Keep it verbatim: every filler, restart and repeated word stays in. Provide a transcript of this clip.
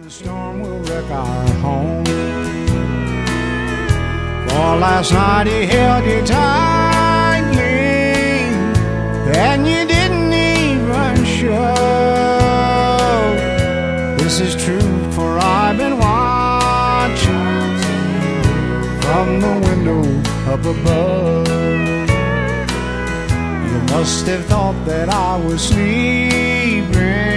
The storm will wreck our home. For last night he held you tightly, and you didn't even show. This is true, for I've been watching from the window up above. You must have thought that I was sleeping